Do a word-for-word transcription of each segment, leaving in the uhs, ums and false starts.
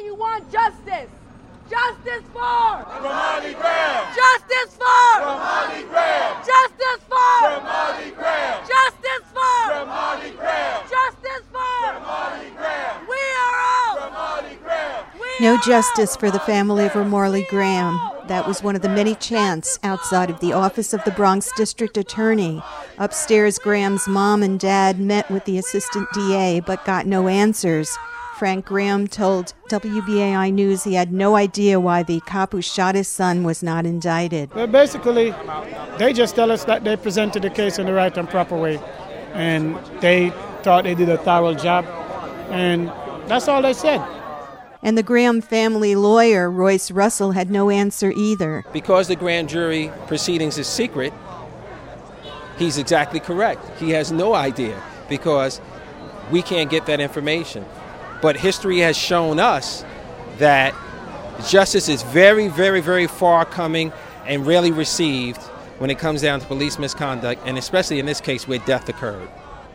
you want justice. Justice for Ramarley Graham. Justice for Ramarley Graham. Justice for Ramarley Graham. Justice for Ramarley Graham. Justice for Ramarley Graham. We are all Ramarley Graham. We No are justice all. for the family of Ramarley Graham. That was one of the many chants outside of the office of the Bronx District Attorney. Upstairs, Graham's mom and dad met with the assistant D A but got no answers. Frank Graham told W B A I News he had no idea why the cop who shot his son was not indicted. Well, basically, they just tell us that they presented the case in the right and proper way, and they thought they did a thorough job, and that's all they said. And the Graham family lawyer, Royce Russell, had no answer either. Because the grand jury proceedings is secret, he's exactly correct. He has no idea because we can't get that information. But history has shown us that justice is very, very, very far coming and rarely received when it comes down to police misconduct, and especially in this case where death occurred.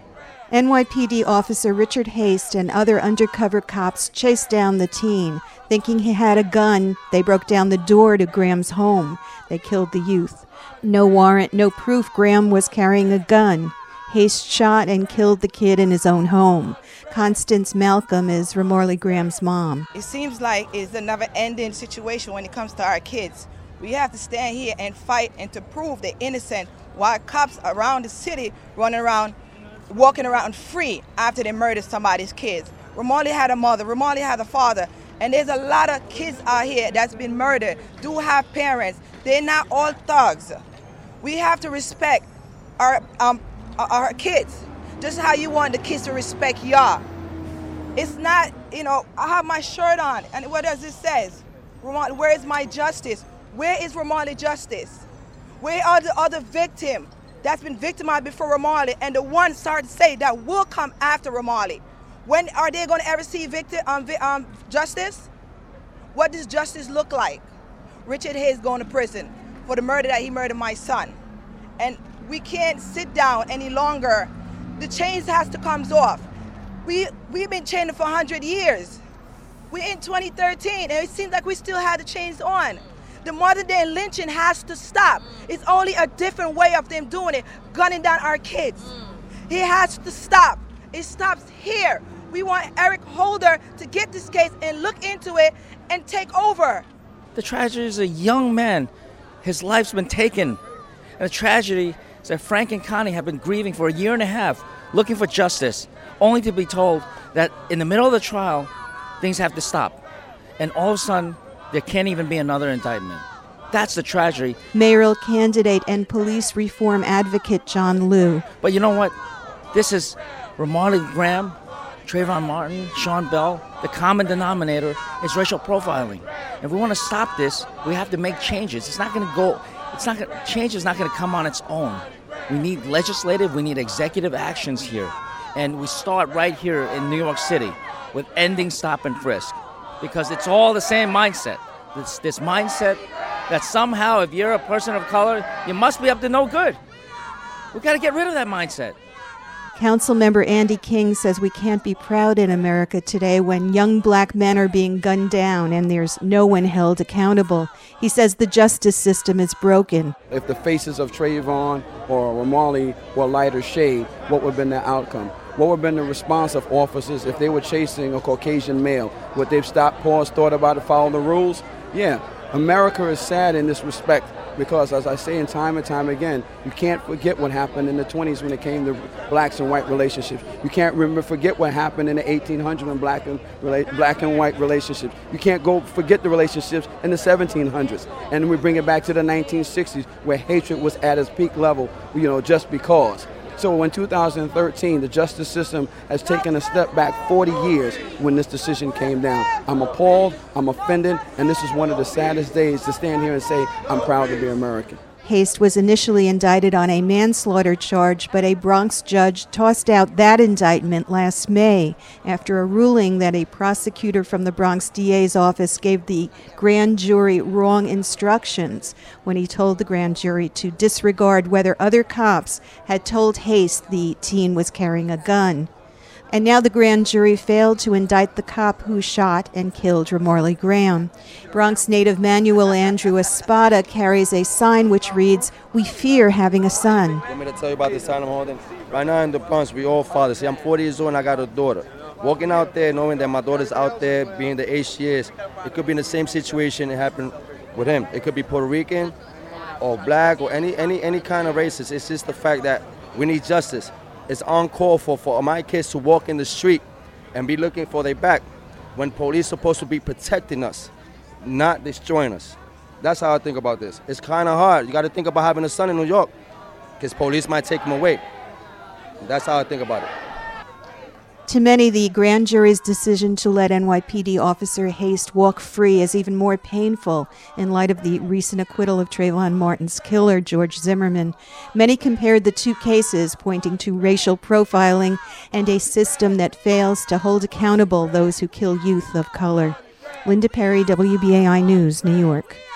N Y P D officer Richard Haste and other undercover cops chased down the teen. Thinking he had a gun, they broke down the door to Graham's home. They killed the youth. No warrant, no proof Graham was carrying a gun. Haste shot and killed the kid in his own home. Constance Malcolm is Ramarley Graham's mom. It seems like it's a never-ending situation when it comes to our kids. We have to stand here and fight and to prove they're innocent while cops around the city running around, walking around free after they murdered somebody's kids. Ramarley had a mother, Ramarley had a father, and there's a lot of kids out here that's been murdered, do have parents. They're not all thugs. We have to respect our um, our kids, just how you want the kids to respect y'all. It's not, you know, I have my shirt on, and what does it say? Where is my justice? Where is Ramarley justice? Where are the other victims that's been victimized before Ramarley, and the ones started to say that will come after Ramarley? When are they going to ever see victim, um, um, justice? What does justice look like? Richard Hayes going to prison for the murder that he murdered my son. And we can't sit down any longer. The chains has to come off. We, we've been chained for one hundred years. We're in twenty thirteen, and it seems like we still have the chains on. The modern day lynching has to stop. It's only a different way of them doing it, gunning down our kids. It has to stop. It stops here. We want Eric Holder to get this case and look into it and take over. The tragedy is a young man. His life's been taken. And the tragedy is that Frank and Connie have been grieving for a year and a half, looking for justice, only to be told that in the middle of the trial, things have to stop. And all of a sudden, there can't even be another indictment. That's the tragedy. Mayoral candidate and police reform advocate John Liu. But you know what? This is Ramarley Graham, Trayvon Martin, Sean Bell. The common denominator is racial profiling. If we want to stop this, we have to make changes. It's not going to go, it's not going, change is not going to come on its own. We need legislative, we need executive actions here. And we start right here in New York City with ending stop and frisk. Because it's all the same mindset. This, this mindset that somehow if you're a person of color, you must be up to no good. We've got to get rid of that mindset. Councilmember Andy King says we can't be proud in America today when young black men are being gunned down and there's no one held accountable. He says the justice system is broken. If the faces of Trayvon or Ramarley were lighter shade, what would have been the outcome? What would have been the response of officers if they were chasing a Caucasian male? Would they have stopped, paused, thought about it, followed the rules? Yeah, America is sad in this respect because, as I say in time and time again, you can't forget what happened in the twenties when it came to blacks and white relationships. You can't remember forget what happened in the eighteen hundreds when black and, black and white relationships. You can't go forget the relationships in the seventeen hundreds. And we bring it back to the nineteen sixties where hatred was at its peak level, you know, just because. So in two thousand thirteen, the justice system has taken a step back forty years when this decision came down. I'm appalled, I'm offended, and this is one of the saddest days to stand here and say, I'm proud to be American. Haste was initially indicted on a manslaughter charge, but a Bronx judge tossed out that indictment last May after a ruling that a prosecutor from the Bronx D A's office gave the grand jury wrong instructions when he told the grand jury to disregard whether other cops had told Haste the teen was carrying a gun. And now the grand jury failed to indict the cop who shot and killed Ramarley Graham. Bronx native Manuel Andrew Espada carries a sign which reads, "We fear having a son." You want me to tell you about the sign I'm holding? Right now in the Bronx, we all fathers. See, I'm forty years old and I got a daughter. Walking out there knowing that my daughter's out there being the age she is, it could be in the same situation it happened with him. It could be Puerto Rican or black or any, any, any kind of racist. It's just the fact that we need justice. It's uncalled for for my kids to walk in the street and be looking for their back when police are supposed to be protecting us, not destroying us. That's how I think about this. It's kind of hard. You got to think about having a son in New York because police might take him away. That's how I think about it. To many, the grand jury's decision to let N Y P D officer Haste walk free is even more painful in light of the recent acquittal of Trayvon Martin's killer, George Zimmerman. Many compared the two cases, pointing to racial profiling and a system that fails to hold accountable those who kill youth of color. Linda Perry, W B A I News, New York.